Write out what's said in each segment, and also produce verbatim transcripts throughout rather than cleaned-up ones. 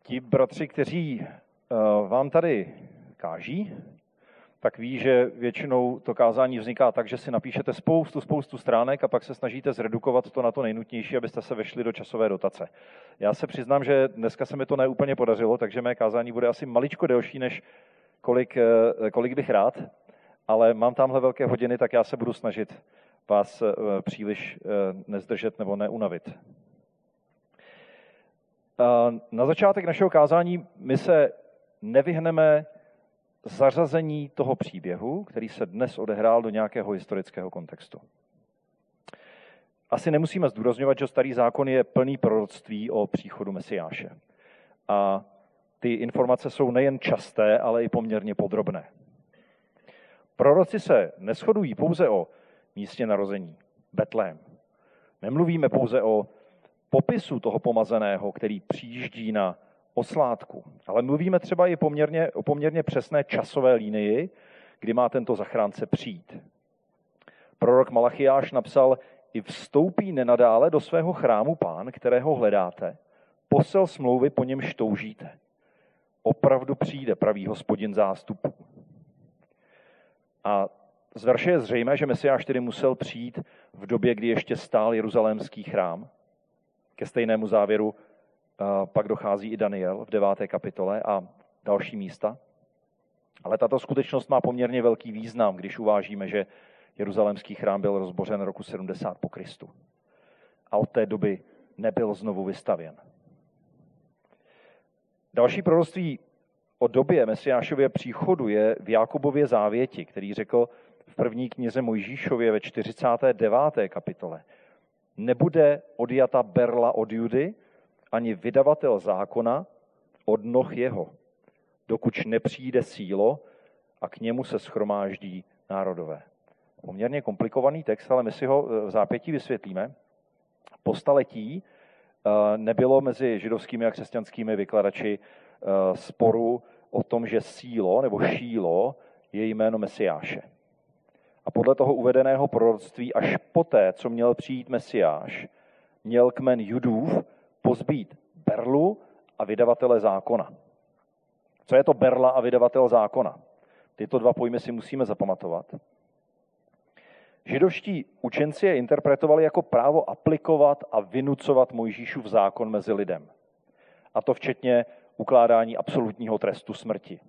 Ti bratři, kteří uh, vám tady káží, tak ví, že většinou to kázání vzniká tak, že si napíšete spoustu, spoustu stránek a pak se snažíte zredukovat to na to nejnutnější, abyste se vešli do časové dotace. Já se přiznám, že dneska se mi to neúplně podařilo, takže mé kázání bude asi maličko delší, než kolik, kolik bych rád, ale mám tamhle velké hodiny, tak já se budu snažit vás příliš nezdržet nebo neunavit. Na začátek našeho kázání my se nevyhneme zařazení toho příběhu, který se dnes odehrál do nějakého historického kontextu. Asi nemusíme zdůrazňovat, že Starý zákon je plný proroctví o příchodu Mesiáše. A ty informace jsou nejen časté, ale i poměrně podrobné. Proroci se neshodují pouze o místě narození, Betlém. Nemluvíme pouze o popisu toho pomazaného, který přijíždí na oslátku, ale mluvíme třeba i poměrně, o poměrně přesné časové linii, kdy má tento zachránce přijít. Prorok Malachiáš napsal: i vstoupí nenadále do svého chrámu Pán, kterého hledáte, posel smlouvy, po němž toužíte. Opravdu přijde, pravý Hospodin zástupů. A z verše je zřejmé, že Mesiáš tedy musel přijít v době, kdy ještě stál jeruzalémský chrám. Ke stejnému závěru pak dochází i Daniel v deváté kapitole a další místa. Ale tato skutečnost má poměrně velký význam, když uvážíme, že jeruzalémský chrám byl rozbořen roku sedmdesát po Kristu. A od té doby nebyl znovu vystavěn. Další proroctví o době Mesiášově příchodu je v Jákobově závěti, který řekl v první knize Mojžíšově ve čtyřicáté deváté kapitole: nebude odjata berla od Judy, ani vydavatel zákona od noh jeho, dokud nepřijde sílo a k němu se shromáždí národové. Poměrně komplikovaný text, ale my si ho v zápětí vysvětlíme. Po staletí nebylo mezi židovskými a křesťanskými vykladači sporu o tom, že sílo nebo šílo je jméno Mesiáše. A podle toho uvedeného proroctví až poté, co měl přijít Mesiáš, měl kmen Judův pozbít berlu a vydavatele zákona. Co je to berla a vydavatel zákona? Tyto dva pojmy si musíme zapamatovat. Židovští učenci je interpretovali jako právo aplikovat a vynucovat Mojžíšův zákon mezi lidem. A to včetně ukládání absolutního trestu smrti.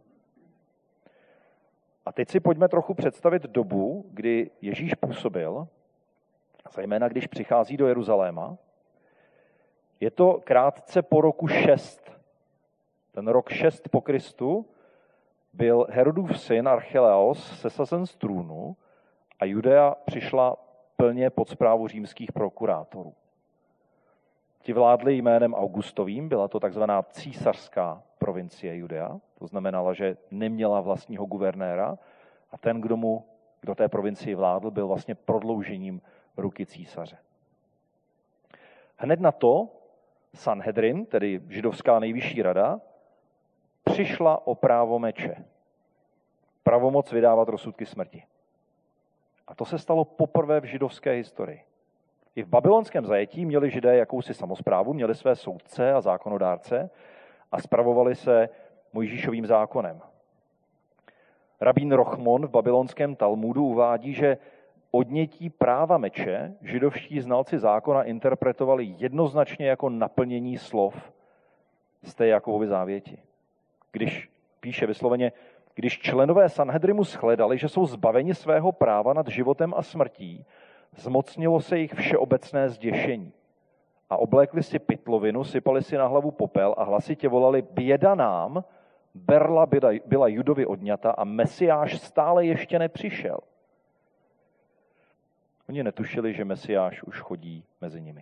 A teď si pojďme trochu představit dobu, kdy Ježíš působil, zejména když přichází do Jeruzaléma. Je to krátce po roku šest. Ten rok šest po Kristu byl Herodův syn Archelaos sesazen z trůnu a Judea přišla plně pod správu římských prokurátorů. Ti vládli jménem Augustovým, byla to takzvaná císařská provincie Judea, to znamenalo, že neměla vlastního guvernéra a ten, kdo, mu, kdo té provincii vládl, byl vlastně prodloužením ruky císaře. Hned na to Sanhedrin, tedy židovská nejvyšší rada, přišla o právo meče, pravomoc vydávat rozsudky smrti. A to se stalo poprvé v židovské historii. I v babylonském zajetí měli Židé jakousi samosprávu, měli své soudce a zákonodárce a spravovali se Mojžíšovým zákonem. Rabín Rochmon v babylonském Talmudu uvádí, že odnětí práva meče židovští znalci zákona interpretovali jednoznačně jako naplnění slov z té Jakobovy závěti. Když píše vysloveně, když členové Sanhedrimu shledali, že jsou zbaveni svého práva nad životem a smrtí, zmocnilo se jich všeobecné zděšení. A oblékli si pytlovinu, sypali si na hlavu popel a hlasitě volali: běda nám, berla byla, byla Judovi odňata a Mesiáš stále ještě nepřišel. Oni netušili, že Mesiáš už chodí mezi nimi.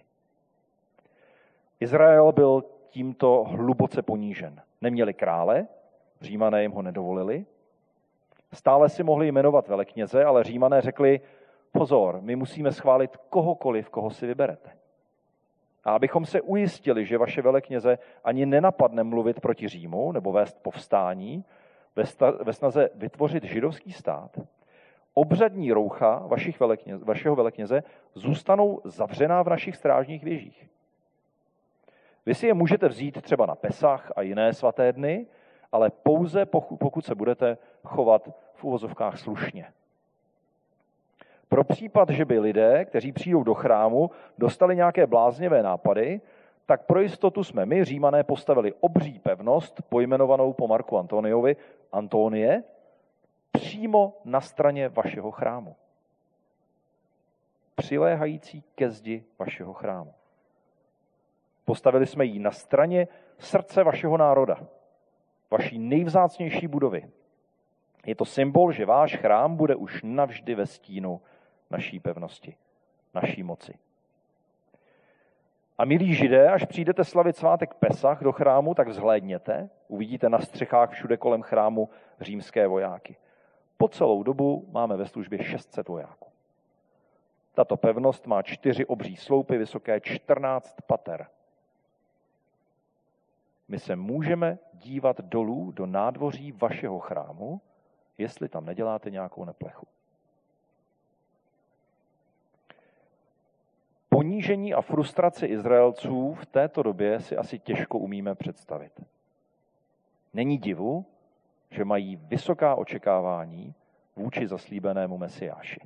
Izrael byl tímto hluboce ponížen. Neměli krále, Římané jim ho nedovolili. Stále si mohli jmenovat velekněze, ale Římané řekli: pozor, my musíme schválit kohokoliv, koho si vyberete. A abychom se ujistili, že vaše velekněze ani nenapadne mluvit proti Římu nebo vést povstání ve snaze vytvořit židovský stát, obřadní roucha vašich velekněze, vašeho velekněze zůstanou zavřená v našich strážních věžích. Vy si je můžete vzít třeba na Pesach a jiné svaté dny, ale pouze pokud se budete chovat v uvozovkách slušně. Pro případ, že by lidé, kteří přijdou do chrámu, dostali nějaké bláznivé nápady, tak pro jistotu jsme my, Římané, postavili obří pevnost, pojmenovanou po Marku Antoniovi, Antonie, přímo na straně vašeho chrámu. Přiléhající ke zdi vašeho chrámu. Postavili jsme ji na straně srdce vašeho národa, vaší nejvzácnější budovy. Je to symbol, že váš chrám bude už navždy ve stínu naší pevnosti, naší moci. A milí Židé, až přijdete slavit svátek Pesach do chrámu, tak vzhlédněte, uvidíte na střechách všude kolem chrámu římské vojáky. Po celou dobu máme ve službě šest set vojáků. Tato pevnost má čtyři obří sloupy, vysoké čtrnáct pater. My se můžeme dívat dolů do nádvoří vašeho chrámu, jestli tam neděláte nějakou neplechu. Ponížení a frustraci Izraelců v této době si asi těžko umíme představit. Není divu, že mají vysoká očekávání vůči zaslíbenému Mesiáši.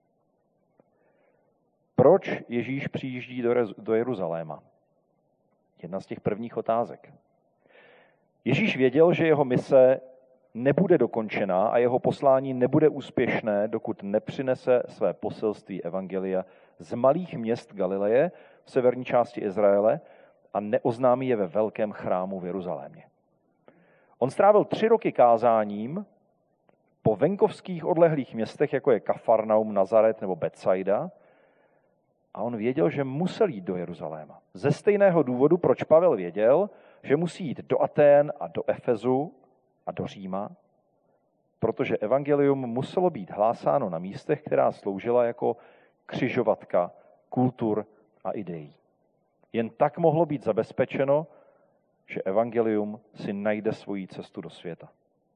Proč Ježíš přijíždí do Jeruzaléma? Jedna z těch prvních otázek. Ježíš věděl, že jeho mise nebude dokončená a jeho poslání nebude úspěšné, dokud nepřinese své poselství evangelia z malých měst Galileje v severní části Izraele a neoznámí je ve velkém chrámu v Jeruzalémě. On strávil tři roky kázáním po venkovských odlehlých městech, jako je Kafarnaum, Nazaret nebo Betsaida, a on věděl, že musel jít do Jeruzaléma. Ze stejného důvodu, proč Pavel věděl, že musí jít do Atén a do Efezu a do Říma, protože evangelium muselo být hlásáno na místech, která sloužila jako křižovatka kultur a ideí. Jen tak mohlo být zabezpečeno, že evangelium si najde svoji cestu do světa.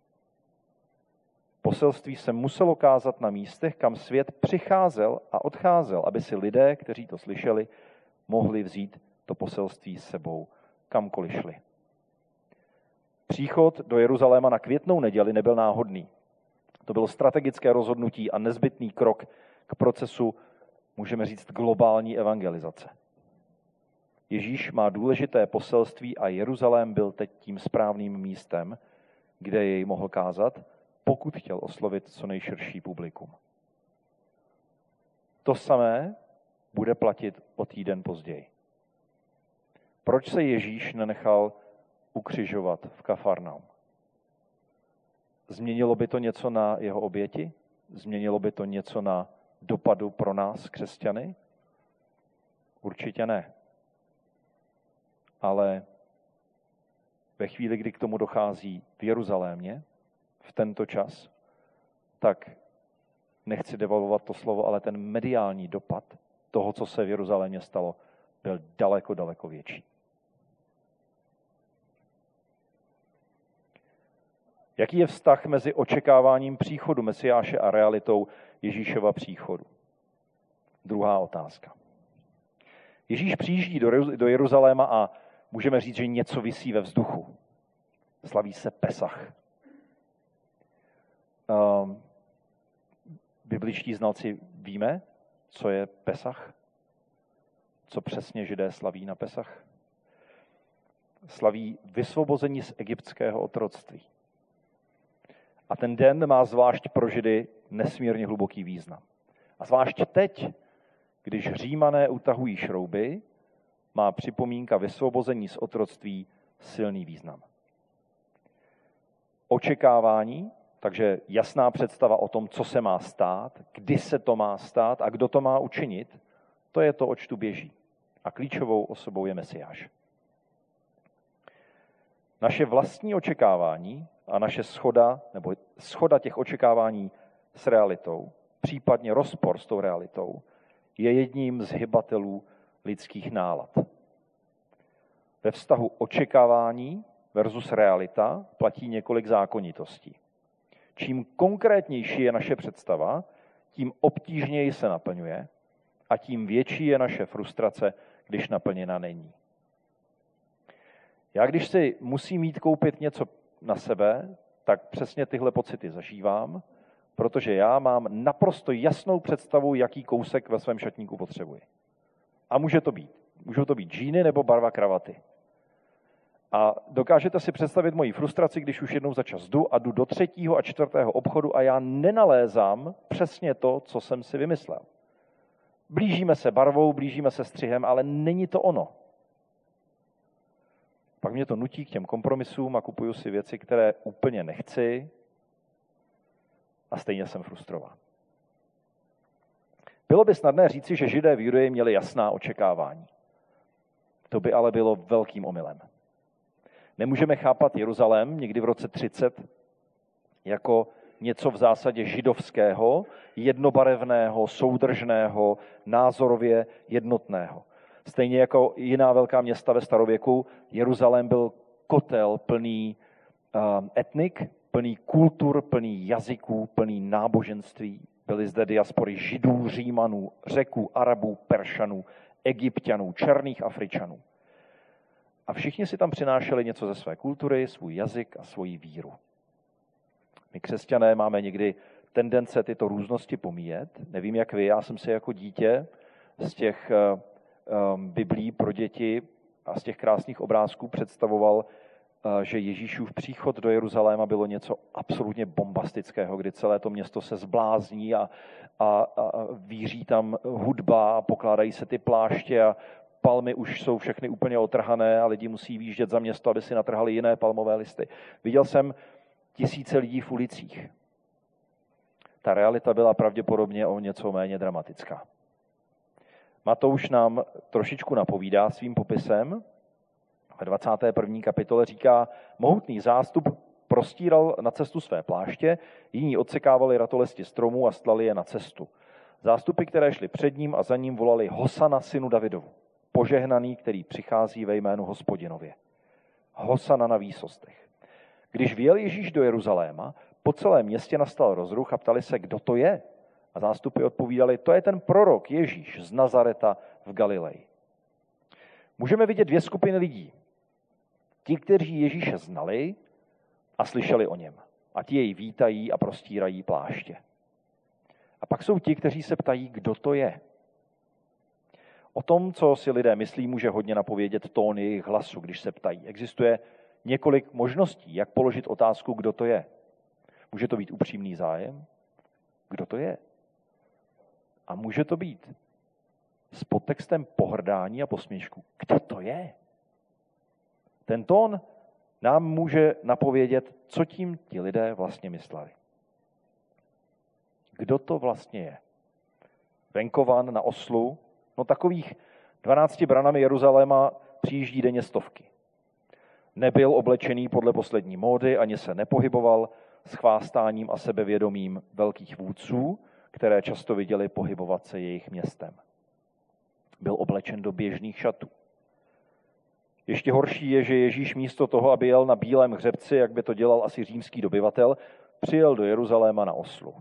Poselství se muselo kázat na místech, kam svět přicházel a odcházel, aby si lidé, kteří to slyšeli, mohli vzít to poselství s sebou, kamkoliv šli. Příchod do Jeruzaléma na Květnou neděli nebyl náhodný. To bylo strategické rozhodnutí a nezbytný krok k procesu, můžeme říct, globální evangelizace. Ježíš má důležité poselství a Jeruzalém byl teď tím správným místem, kde jej mohl kázat, pokud chtěl oslovit co nejširší publikum. To samé bude platit o týden později. Proč se Ježíš nenechal ukřižovat v Kafarnaum? Změnilo by to něco na jeho oběti? Změnilo by to něco na dopadu pro nás, křesťany? Určitě ne. Ale ve chvíli, kdy k tomu dochází v Jeruzalémě, v tento čas, tak nechci devalvovat to slovo, ale ten mediální dopad toho, co se v Jeruzalémě stalo, byl daleko, daleko větší. Jaký je vztah mezi očekáváním příchodu Mesiáše a realitou Ježíšova příchodu? Druhá otázka. Ježíš přijíždí do Jeruzaléma a můžeme říct, že něco visí ve vzduchu. Slaví se Pesach. Um, bibličtí znalci víme, co je Pesach? Co přesně Židé slaví na Pesach? Slaví vysvobození z egyptského otroctví. A ten den má zvlášť pro Židy nesmírně hluboký význam. A zvlášť teď, když Římané utahují šrouby, má připomínka vysvobození z otroctví silný význam. Očekávání, takže jasná představa o tom, co se má stát, kdy se to má stát a kdo to má učinit, to je to, oč tu běží. A klíčovou osobou je Mesiáš. Naše vlastní očekávání a naše shoda, nebo shoda těch očekávání s realitou, případně rozpor s tou realitou, je jedním z hybatelů lidských nálad. Ve vztahu očekávání versus realita platí několik zákonitostí. Čím konkrétnější je naše představa, tím obtížněji se naplňuje a tím větší je naše frustrace, když naplněna není. Já když si musím jít koupit něco na sebe, tak přesně tyhle pocity zažívám, protože já mám naprosto jasnou představu, jaký kousek ve svém šatníku potřebuji. A může to být. Můžou to být džíny nebo barva kravaty. A dokážete si představit moji frustraci, když už jednou za čas jdu a jdu do třetího a čtvrtého obchodu a já nenalézám přesně to, co jsem si vymyslel. Blížíme se barvou, blížíme se střihem, ale není to ono. Pak mě to nutí k těm kompromisům a kupuju si věci, které úplně nechci a stejně jsem frustrován. Bylo by snadné říci, že Židé v Judeji měli jasná očekávání. To by ale bylo velkým omylem. Nemůžeme chápat Jeruzalém někdy v roce třicet jako něco v zásadě židovského, jednobarevného, soudržného, názorově jednotného. Stejně jako jiná velká města ve starověku, Jeruzalém byl kotel plný um, etnik, plný kultur, plný jazyků, plný náboženství. Byly zde diaspory Židů, Římanů, Řeků, Arabů, Peršanů, Egypťanů, černých Afričanů. A všichni si tam přinášeli něco ze své kultury, svůj jazyk a svoji víru. My křesťané máme někdy tendence tyto různosti pomíjet. Nevím, jak vy, já jsem si jako dítě z těch um, biblí pro děti a z těch krásných obrázků představoval, uh, že Ježíšův příchod do Jeruzaléma bylo něco absolutně bombastického, kdy celé to město se zblázní a, a, a víří tam hudba a pokládají se ty pláště a palmy už jsou všechny úplně otrhané a lidi musí výjíždět za město, aby si natrhali jiné palmové listy. Viděl jsem tisíce lidí v ulicích. Ta realita byla pravděpodobně o něco méně dramatická. Matouš nám trošičku napovídá svým popisem. Ve dvacáté první kapitole říká, mohutný zástup prostíral na cestu své pláště, jiní odsekávali ratolesti stromů a stlali je na cestu. Zástupy, které šly před ním a za ním, volali Hosana synu Davidovu, požehnaný, který přichází ve jménu Hospodinově. Hosana na výsostech. Když vjel Ježíš do Jeruzaléma, po celém městě nastal rozruch a ptali se, kdo to je. A zástupy odpovídali, to je ten prorok Ježíš z Nazareta v Galileji. Můžeme vidět dvě skupiny lidí. Ti, kteří Ježíše znali a slyšeli o něm. A ti jej vítají a prostírají pláště. A pak jsou ti, kteří se ptají, kdo to je. O tom, co si lidé myslí, může hodně napovědět tón jejich hlasu, když se ptají. Existuje několik možností, jak položit otázku, kdo to je. Může to být upřímný zájem? Kdo to je? A může to být s podtextem pohrdání a posměšku. Kdo to je? Ten tón nám může napovědět, co tím ti lidé vlastně mysleli. Kdo to vlastně je? Venkovan na oslu, no takových dvanácti branami Jeruzaléma přijíždí denně stovky. Nebyl oblečený podle poslední módy, ani se nepohyboval s chvástáním a sebevědomím velkých vůdců, které často viděli pohybovat se jejich městem. Byl oblečen do běžných šatů. Ještě horší je, že Ježíš místo toho, aby jel na bílém hřebci, jak by to dělal asi římský dobyvatel, přijel do Jeruzaléma na oslu.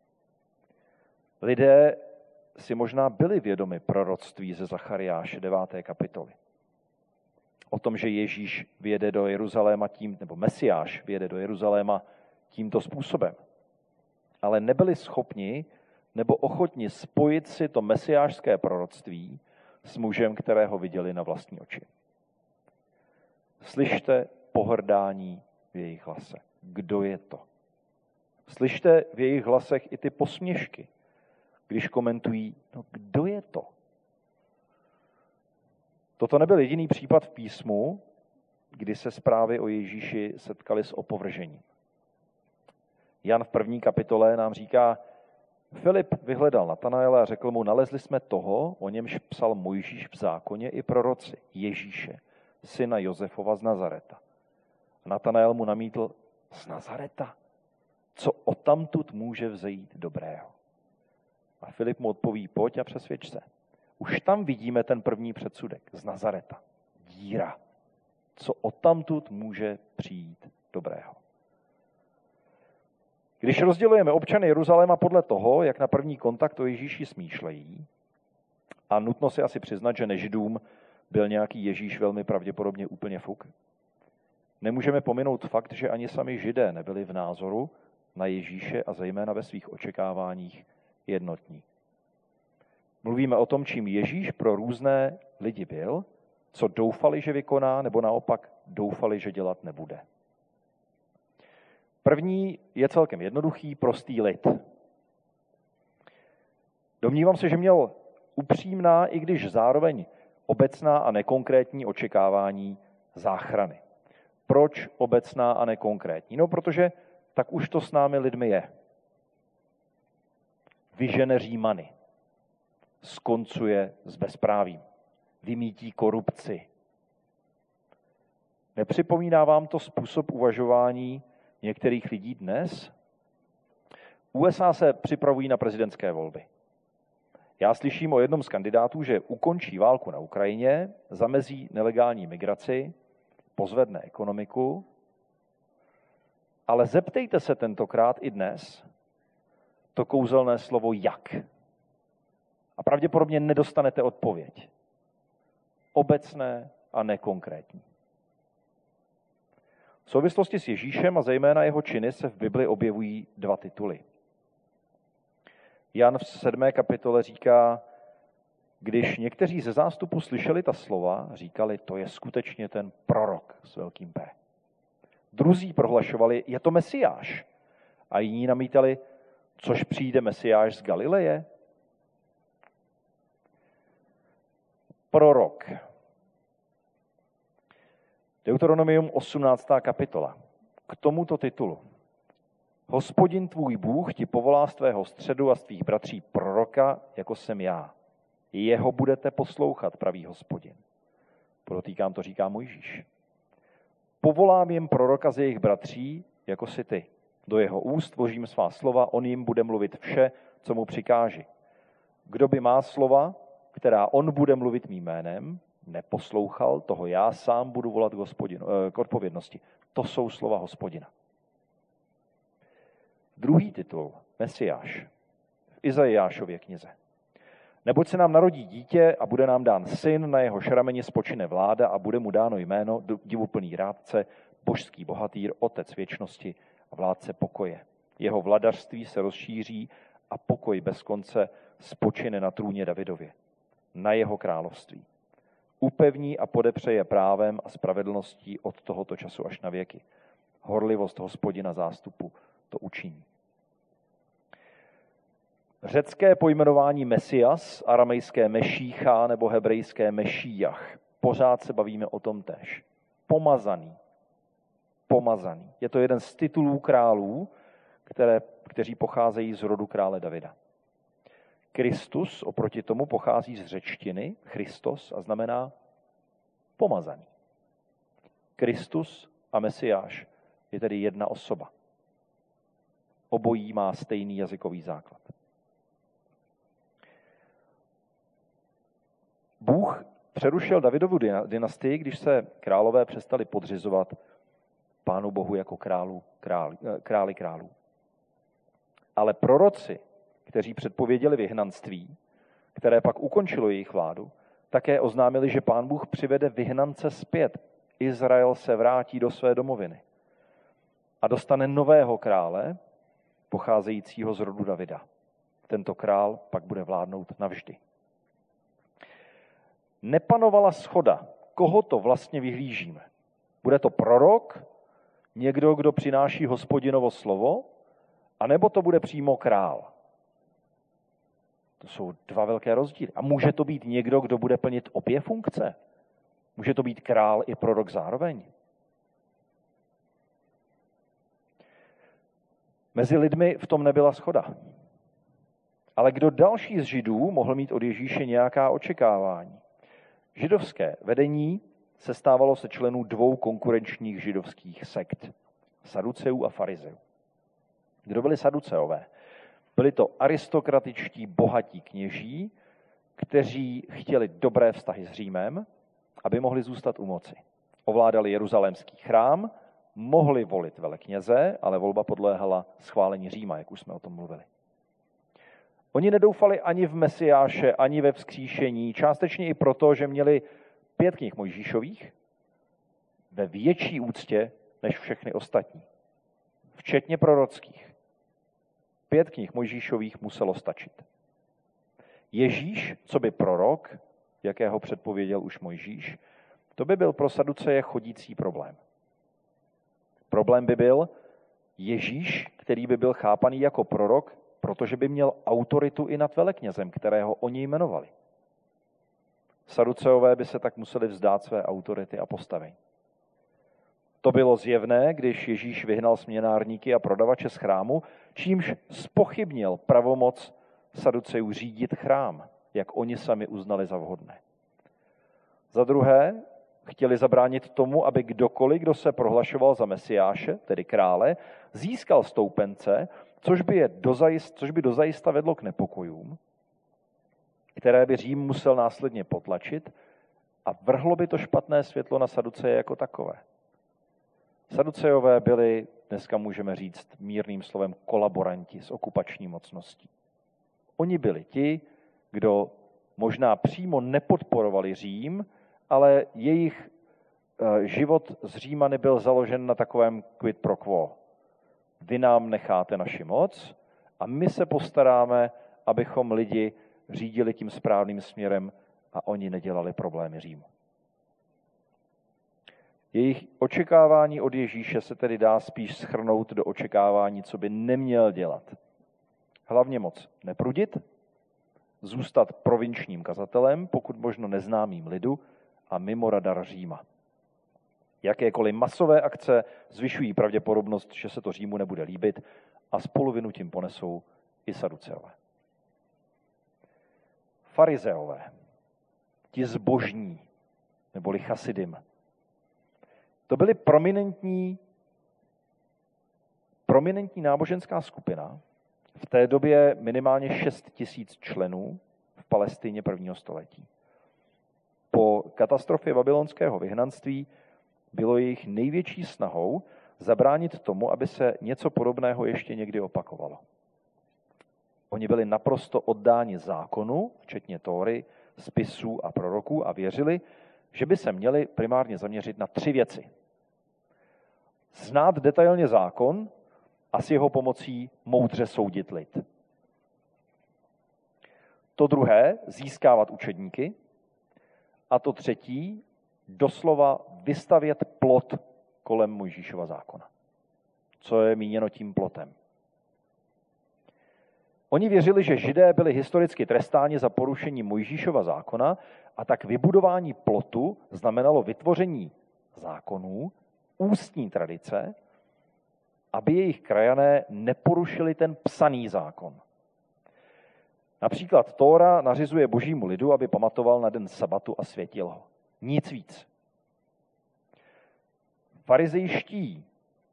Lidé si možná byli vědomi proroctví ze Zachariáše deváté kapitoly. O tom, že Ježíš vyjede do Jeruzaléma tím, nebo Mesiáš vyjede do Jeruzaléma tímto způsobem. Ale nebyli schopni nebo ochotni spojit si to mesiášské proroctví s mužem, kterého viděli na vlastní oči. Slyšte pohrdání v jejich hlase. Kdo je to? Slyšte v jejich hlasech i ty posměšky, když komentují, no kdo je to? Toto nebyl jediný případ v písmu, kdy se zprávy o Ježíši setkaly s opovržením. Jan v první kapitole nám říká, Filip vyhledal Natanaela a řekl mu, nalezli jsme toho, o němž psal Mojžíš v zákoně i proroci, Ježíše, syna Josefova z Nazareta. A Natanael mu namítl, z Nazareta? Co odtamtud může vzejít dobrého? A Filip mu odpoví, pojď a přesvědč se. Už tam vidíme ten první předsudek, z Nazareta. Díra. Co odtamtud může přijít dobrého? Když rozdělujeme občany Jeruzaléma podle toho, jak na první kontakt o Ježíši smýšlejí, a nutno si asi přiznat, že nežidům byl nějaký Ježíš velmi pravděpodobně úplně fuk, nemůžeme pominout fakt, že ani sami Židé nebyli v názoru na Ježíše a zejména ve svých očekáváních jednotní. Mluvíme o tom, čím Ježíš pro různé lidi byl, co doufali, že vykoná, nebo naopak doufali, že dělat nebude. První je celkem jednoduchý, prostý lid. Domnívám se, že měl upřímná, i když zároveň obecná a nekonkrétní očekávání záchrany. Proč obecná a nekonkrétní? No, protože tak už to s námi lidmi je. Vyžene Římany, skoncuje s bezprávím, vymítí korupci. Nepřipomíná vám to způsob uvažování některých lidí dnes? U S A se připravují na prezidentské volby. Já slyším o jednom z kandidátů, že ukončí válku na Ukrajině, zamezí nelegální migraci, pozvedne ekonomiku, ale zeptejte se tentokrát i dnes to kouzelné slovo jak. A pravděpodobně nedostanete odpověď. Obecné a nekonkrétní. V souvislosti s Ježíšem a zejména jeho činy se v Bibli objevují dva tituly. Jan v sedmé kapitole říká, když někteří ze zástupu slyšeli ta slova, říkali, to je skutečně ten prorok s velkým P. Druzí prohlašovali, je to Mesiáš. A jiní namítali, což přijde Mesiáš z Galileje? Prorok. Deuteronomium osmnáctá kapitola. K tomuto titulu. Hospodin tvůj Bůh ti povolá z tvého středu a z tvých bratří proroka, jako jsem já. Jeho budete poslouchat, pravý Hospodin. Podotýkám, to říká Mojžíš. Povolám jim proroka z jejich bratří, jako si ty. Do jeho úst vložím svá slova, on jim bude mluvit vše, co mu přikáži. Kdo by má slova, která on bude mluvit mým jménem, neposlouchal, toho já sám budu volat k, hospodinu, k odpovědnosti. To jsou slova Hospodina. Druhý titul, Mesiáš, v Izajášově knize. Neboť se nám narodí dítě a bude nám dán syn, na jeho rameni spočine vláda a bude mu dáno jméno divuplný rádce, božský bohatýr, otec věčnosti a vládce pokoje. Jeho vladařství se rozšíří a pokoj bez konce spočine na trůně Davidově, na jeho království. Upevní a podepřeje právem a spravedlností od tohoto času až na věky. Horlivost Hospodina zástupu to učiní. Řecké pojmenování Mesias, aramejské Mešícha nebo hebrejské Mešíjach. Pořád se bavíme o tom též. Pomazaný. Pomazaný. Je to jeden z titulů králů, které, kteří pocházejí z rodu krále Davida. Kristus oproti tomu pochází z řečtiny, Christos, a znamená pomazaný. Kristus a Mesiáš je tedy jedna osoba. Obojí má stejný jazykový základ. Bůh přerušil Davidovu dynastii, když se králové přestali podřizovat Pánu Bohu jako králu, králi, králi králů. Ale proroci, kteří předpověděli vyhnanství, které pak ukončilo jejich vládu, také oznámili, že Pán Bůh přivede vyhnance zpět. Izrael se vrátí do své domoviny a dostane nového krále, pocházejícího z rodu Davida. Tento král pak bude vládnout navždy. Nepanovala shoda, koho to vlastně vyhlížíme. Bude to prorok, někdo, kdo přináší Hospodinovo slovo, anebo to bude přímo král. To jsou dva velké rozdíly. A může to být někdo, kdo bude plnit obě funkce? Může to být král i prorok zároveň? Mezi lidmi v tom nebyla shoda. Ale kdo další z Židů mohl mít od Ježíše nějaká očekávání? Židovské vedení sestávalo se členů dvou konkurenčních židovských sekt. Saduceů a farizeů. Kdo byli Saduceové? Byli to aristokratičtí bohatí kněží, kteří chtěli dobré vztahy s Římem, aby mohli zůstat u moci. Ovládali jeruzalémský chrám, mohli volit velekněze, ale volba podléhala schválení Říma, jak už jsme o tom mluvili. Oni nedoufali ani v Mesiáše, ani ve vzkříšení, částečně i proto, že měli pět knih Mojžíšových, ve větší úctě než všechny ostatní, včetně prorockých. Pět knih Mojžíšových muselo stačit. Ježíš, co by prorok, jakého předpověděl už Mojžíš, to by byl pro Saduceje chodící problém. Problém by byl Ježíš, který by byl chápaný jako prorok, protože by měl autoritu i nad veleknězem, kterého oni jmenovali. Saduceové by se tak museli vzdát své autority a postavení. To bylo zjevné, když Ježíš vyhnal směnárníky a prodavače z chrámu, čímž zpochybnil pravomoc Saducejů řídit chrám, jak oni sami uznali za vhodné. Za druhé, chtěli zabránit tomu, aby kdokoliv, kdo se prohlašoval za Mesiáše, tedy krále, získal stoupence, což by, je dozajist, což by dozajista vedlo k nepokojům, které by Řím musel následně potlačit a vrhlo by to špatné světlo na Saduceje jako takové. Saducejové byli, dneska můžeme říct mírným slovem, kolaboranti s okupační mocností. Oni byli ti, kdo možná přímo nepodporovali Řím, ale jejich život z Římany byl založen na takovém quid pro quo. Vy nám necháte naši moc a my se postaráme, abychom lidi řídili tím správným směrem a oni nedělali problémy Římu. Jejich očekávání od Ježíše se tedy dá spíš shrnout do očekávání, co by neměl dělat. Hlavně moc neprudit, zůstat provinčním kazatelem, pokud možno neznámým lidu a mimo radar Říma. Jakékoliv masové akce zvyšují pravděpodobnost, že se to Římu nebude líbit a spoluvinu tím ponesou i Saduceové. Farizeové, ti zbožní, neboli chasidim, to byly prominentní, prominentní náboženská skupina, v té době minimálně šest tisíc členů v Palestině prvního století. Po katastrofě babylonského vyhnanství bylo jejich největší snahou zabránit tomu, aby se něco podobného ještě někdy opakovalo. Oni byli naprosto oddáni zákonu, včetně Tóry, spisů a proroků a věřili, že by se měli primárně zaměřit na tři věci. Znát detailně zákon a s jeho pomocí moudře soudit lid. To druhé, získávat učedníky. A to třetí, doslova vystavět plot kolem Mojžíšova zákona. Co je míněno tím plotem? Oni věřili, že Židé byli historicky trestáni za porušení Mojžíšova zákona a tak vybudování plotu znamenalo vytvoření zákonů, ústní tradice, aby jejich krajané neporušili ten psaný zákon. Například Tóra nařizuje božímu lidu, aby pamatoval na den sabatu a světil ho. Nic víc. Farizejští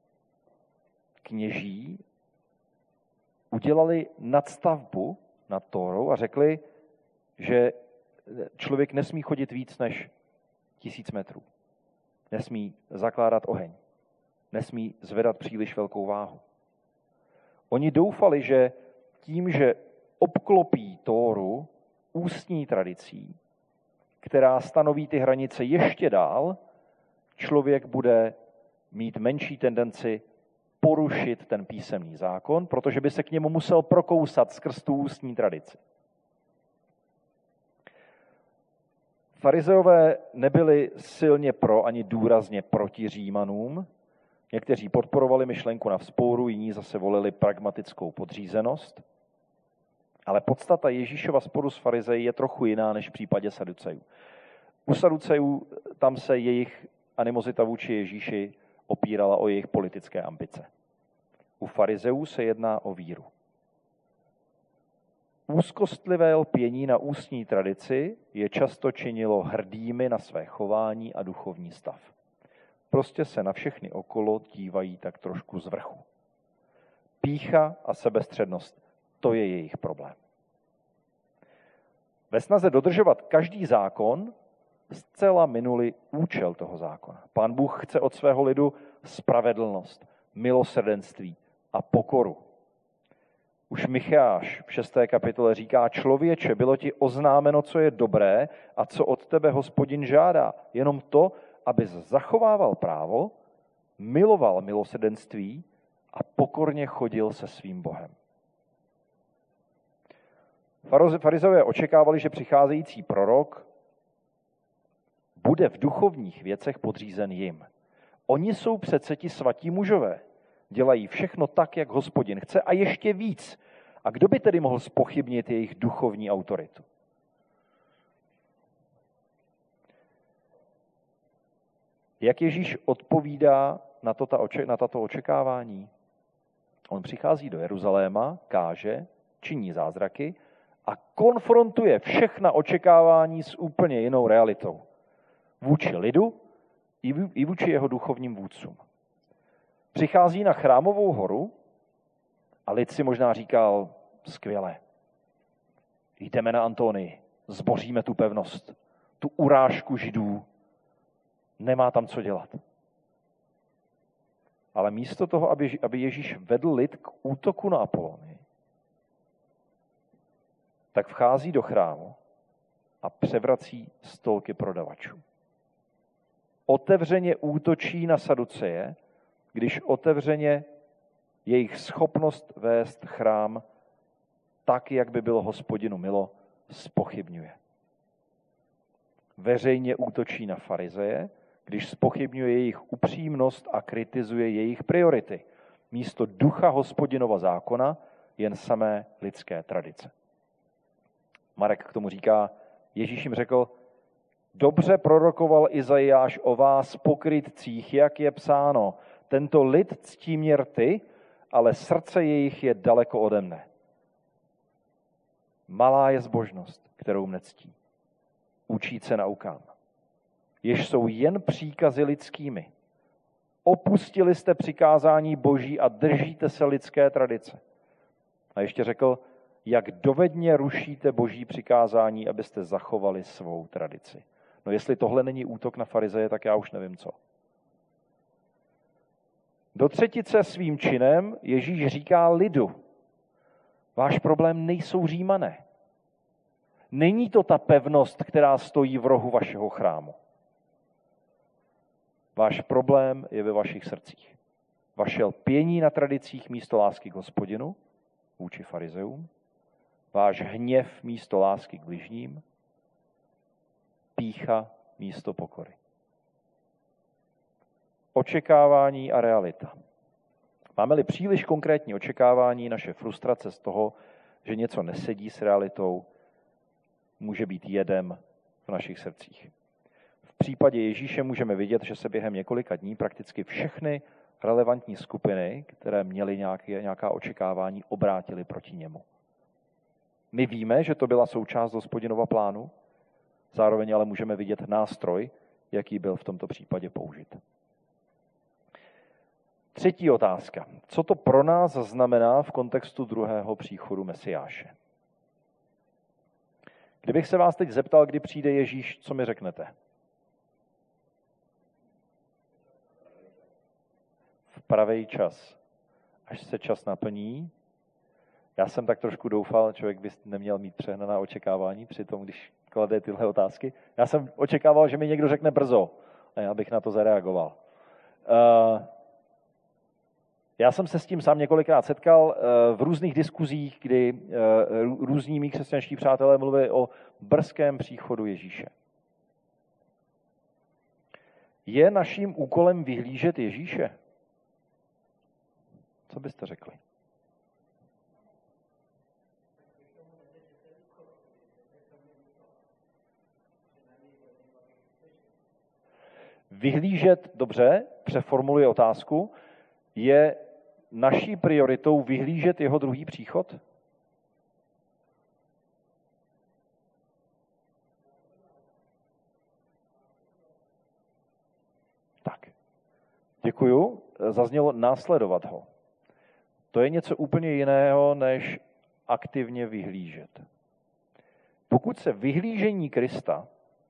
kněží udělali nadstavbu nad Tórou a řekli, že člověk nesmí chodit víc než tisíc metrů. Nesmí zakládat oheň. Nesmí zvedat příliš velkou váhu. Oni doufali, že tím, že obklopí Tóru ústní tradicí, která stanoví ty hranice ještě dál, člověk bude mít menší tendenci porušit ten písemný zákon, protože by se k němu musel prokousat skrz tu ústní tradici. Farizeové nebyli silně pro ani důrazně proti Římanům. Někteří podporovali myšlenku na vzpouru, jiní zase volili pragmatickou podřízenost. Ale podstata Ježíšova sporu s farizeji je trochu jiná než v případě Saducejů. U Saducejů tam se jejich animozita vůči Ježíši opírala o jejich politické ambice. U farizeů se jedná o víru. Úzkostlivé lpění na ústní tradici je často činilo hrdými na své chování a duchovní stav. Prostě se na všechny okolo dívají tak trošku z vrchu. Pýcha a sebestřednost, to je jejich problém. Ve snaze dodržovat každý zákon zcela minuli účel toho zákona. Pán Bůh chce od svého lidu spravedlnost, milosrdenství a pokoru. Už Micháš v šesté kapitole říká: člověče, bylo ti oznámeno, co je dobré a co od tebe Hospodin žádá, jenom to, abys zachovával právo, miloval milosrdenství a pokorně chodil se svým Bohem. Farizové očekávali, že přicházející prorok bude v duchovních věcech podřízen jim. Oni jsou přece ti svatí mužové. Dělají všechno tak, jak Hospodin chce a ještě víc. A kdo by tedy mohl zpochybnit jejich duchovní autoritu? Jak Ježíš odpovídá na, to, na tato očekávání? On přichází do Jeruzaléma, káže, činí zázraky a konfrontuje všechna očekávání s úplně jinou realitou. Vůči lidu i vůči jeho duchovním vůdcům. Přichází na Chrámovou horu a lid si možná říkal, skvěle, jdeme na Antonii, zboříme tu pevnost, tu urážku Židů, nemá tam co dělat. Ale místo toho, aby Ježíš vedl lid k útoku na Apolonii, tak vchází do chrámu a převrací stolky prodavačů. Otevřeně útočí na Saduceje, když otevřeně jejich schopnost vést chrám tak, jak by bylo Hospodinu milo, zpochybňuje. Veřejně útočí na farizeje, když zpochybňuje jejich upřímnost a kritizuje jejich priority. Místo ducha Hospodinova zákona jen samé lidské tradice. Marek k tomu říká, Ježíš jim řekl, dobře prorokoval Izajáš o vás pokrytcích, jak je psáno, tento lid ctí mě rty, ale srdce jejich je daleko ode mne. Malá je zbožnost, kterou mne ctí. Učít se naukám. Jež jsou jen příkazy lidskými. Opustili jste přikázání Boží a držíte se lidské tradice. A ještě řekl, jak dovedně rušíte Boží přikázání, abyste zachovali svou tradici. No jestli tohle není útok na farizeje, tak já už nevím co. Do třetice svým činem Ježíš říká lidu, váš problém nejsou Římané. Není to ta pevnost, která stojí v rohu vašeho chrámu. Váš problém je ve vašich srdcích. Vaše lpění na tradicích místo lásky k Hospodinu, vůči farizeům, váš hněv místo lásky k bližním, pýcha místo pokory. Očekávání a realita. Máme-li příliš konkrétní očekávání, naše frustrace z toho, že něco nesedí s realitou, může být jedem v našich srdcích. V případě Ježíše můžeme vidět, že se během několika dní prakticky všechny relevantní skupiny, které měly nějaké, nějaká očekávání, obrátily proti němu. My víme, že to byla součást Hospodinova plánu, zároveň ale můžeme vidět nástroj, jaký byl v tomto případě použit. Třetí otázka. Co to pro nás znamená v kontextu druhého příchodu Mesiáše? Kdybych se vás teď zeptal, kdy přijde Ježíš, co mi řeknete? V pravý čas. Až se čas naplní. Já jsem tak trošku doufal, člověk by neměl mít přehnaná očekávání při tom, když klade tyhle otázky. Já jsem očekával, že mi někdo řekne brzo, a já bych na to zareagoval. Uh, Já jsem se s tím sám několikrát setkal v různých diskuzích, kdy různí mý křesťanští přátelé mluvili o brzkém příchodu Ježíše. Je naším úkolem vyhlížet Ježíše? Co byste řekli? Vyhlížet, dobře, přeformuluji otázku, je naší prioritou vyhlížet jeho druhý příchod? Tak, děkuju. Zaznělo následovat ho. To je něco úplně jiného, než aktivně vyhlížet. Pokud se vyhlížení Krista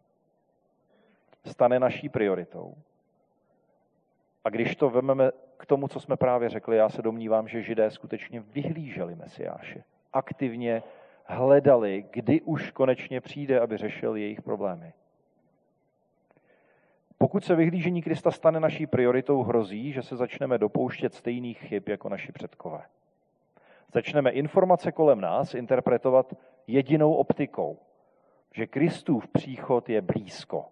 stane naší prioritou, a když to vezmeme k tomu, co jsme právě řekli, já se domnívám, že Židé skutečně vyhlíželi Mesiáše. Aktivně hledali, kdy už konečně přijde, aby řešil jejich problémy. Pokud se vyhlížení Krista stane naší prioritou, hrozí, že se začneme dopouštět stejných chyb jako naši předkové. Začneme informace kolem nás interpretovat jedinou optikou, že Kristův příchod je blízko.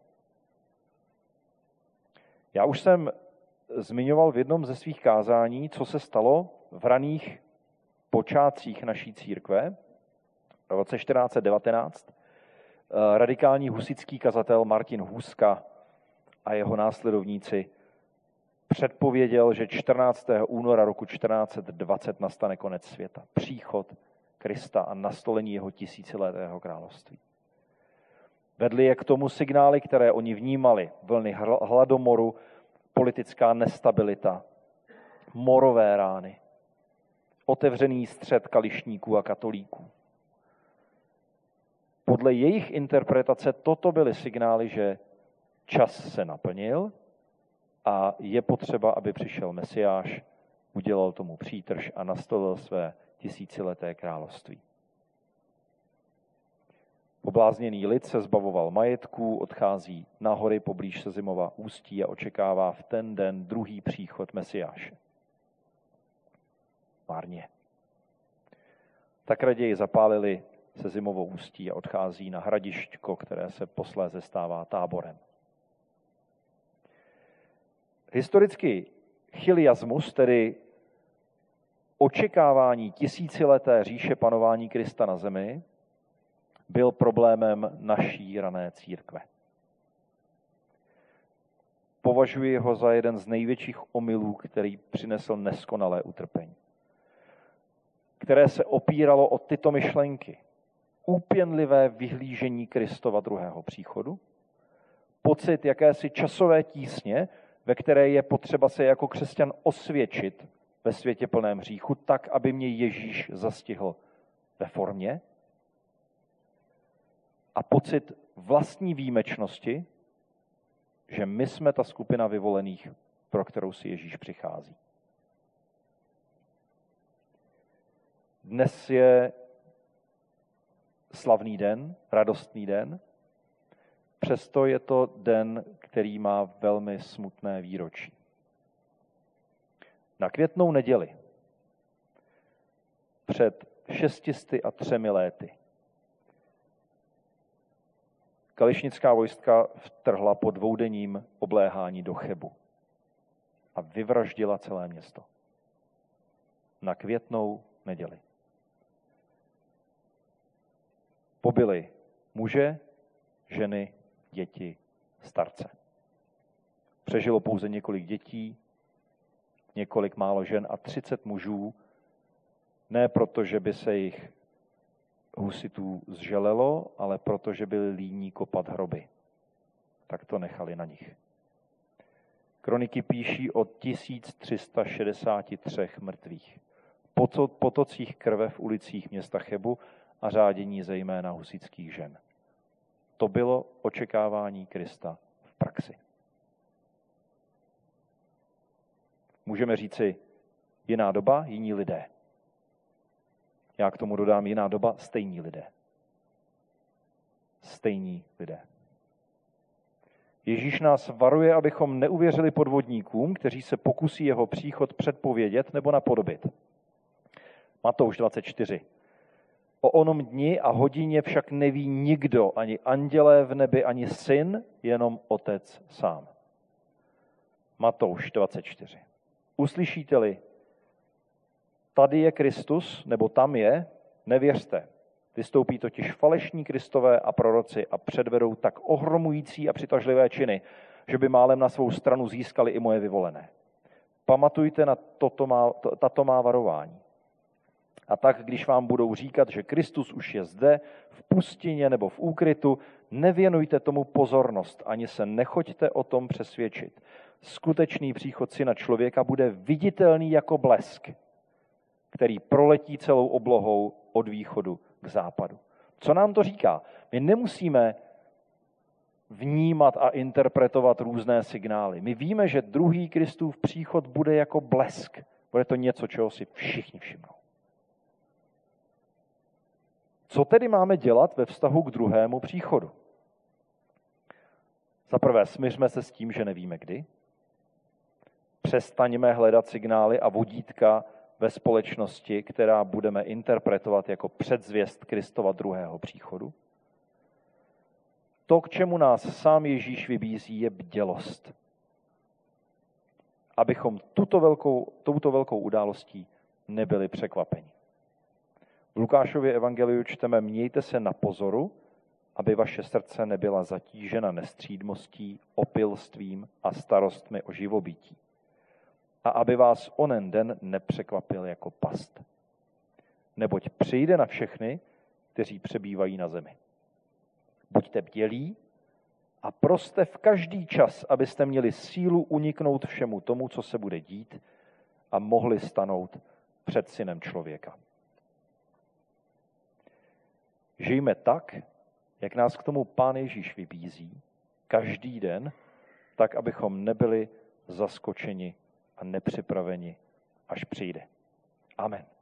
Já už jsem zmiňoval v jednom ze svých kázání, co se stalo v raných počátcích naší církve. V roce čtrnáct set devatenáct radikální husitský kazatel Martin Hůzka a jeho následovníci předpověděl, že čtrnáctého února roku čtrnáct set dvacet nastane konec světa. Příchod Krista a nastolení jeho tisíciletého království. Vedli je k tomu signály, které oni vnímali. Vlny hladomoru, politická nestabilita, morové rány, otevřený střet kališníků a katolíků. Podle jejich interpretace toto byly signály, že čas se naplnil a je potřeba, aby přišel Mesiáš, udělal tomu přítrž a nastolil své tisícileté království. Poblázněný lid se zbavoval majetků, odchází na hory poblíž Sezimova ústí a očekává v ten den druhý příchod Mesiáše. Márně. Tak raději zapálili Sezimovo ústí a odchází na hradišťko, které se posléze stává táborem. Historicky chiliasmus, tedy očekávání tisícileté říše panování Krista na zemi, byl problémem naší rané církve. Považuji ho za jeden z největších omylů, který přinesl neskonalé utrpení, které se opíralo o tyto myšlenky. Úpěnlivé vyhlížení Kristova druhého příchodu, pocit jakési časové tísně, ve které je potřeba se jako křesťan osvědčit ve světě plném hříchu, tak, aby mě Ježíš zastihl ve formě, a pocit vlastní výjimečnosti, že my jsme ta skupina vyvolených, pro kterou si Ježíš přichází. Dnes je slavný den, radostný den, přesto je to den, který má velmi smutné výročí. Na Květnou neděli před šestisty a třemi léty kališnická vojska vtrhla po dvoudenním obléhání do Chebu a vyvraždila celé město. Na Květnou neděli. Pobili muže, ženy, děti, starce. Přežilo pouze několik dětí, několik málo žen a třicet mužů, ne proto, že by se jich husitů zželelo, ale proto, že byli líní kopat hroby. Tak to nechali na nich. Kroniky píší o tisíc tři sta šedesáti třech mrtvých, potocích krve v ulicích města Chebu a řádění zejména husitských žen. To bylo očekávání Krista v praxi. Můžeme říci jiná doba, jiní lidé. Já k tomu dodám jiná doba, stejní lidé. Stejní lidé. Ježíš nás varuje, abychom neuvěřili podvodníkům, kteří se pokusí jeho příchod předpovědět nebo napodobit. Matouš dvacet čtyři. O onom dni a hodině však neví nikdo, ani andělé v nebi, ani syn, jenom Otec sám. Matouš dvacet čtyři. Uslyšíte-li, tady je Kristus, nebo tam je, nevěřte. Vystoupí totiž falešní Kristové a proroci a předvedou tak ohromující a přitažlivé činy, že by málem na svou stranu získali i moje vyvolené. Pamatujte na toto má, tato má varování. A tak, když vám budou říkat, že Kristus už je zde, v pustině nebo v úkrytu, nevěnujte tomu pozornost, ani se nechoďte o tom přesvědčit. Skutečný příchod Syna člověka bude viditelný jako blesk, který proletí celou oblohou od východu k západu. Co nám to říká? My nemusíme vnímat a interpretovat různé signály. My víme, že druhý Kristův příchod bude jako blesk. Bude to něco, čeho si všichni všimnou. Co tedy máme dělat ve vztahu k druhému příchodu? Za prvé, smiřme se s tím, že nevíme kdy. Přestaňme hledat signály a vodítka ve společnosti, která budeme interpretovat jako předzvěst Kristova druhého příchodu. To, k čemu nás sám Ježíš vybízí, je bdělost. Abychom tuto velkou, touto velkou událostí nebyli překvapeni. V Lukášově evangeliu čteme: mějte se na pozoru, aby vaše srdce nebyla zatížena nestřídmostí, opilstvím a starostmi o živobytí. A aby vás onen den nepřekvapil jako past. Neboť přijde na všechny, kteří přebývají na zemi. Buďte bdělí a proste v každý čas, abyste měli sílu uniknout všemu tomu, co se bude dít, a mohli stanout před Synem člověka. Žijme tak, jak nás k tomu Pán Ježíš vybízí, každý den, tak, abychom nebyli zaskočeni a nepřipraveni, až přijde. Amen.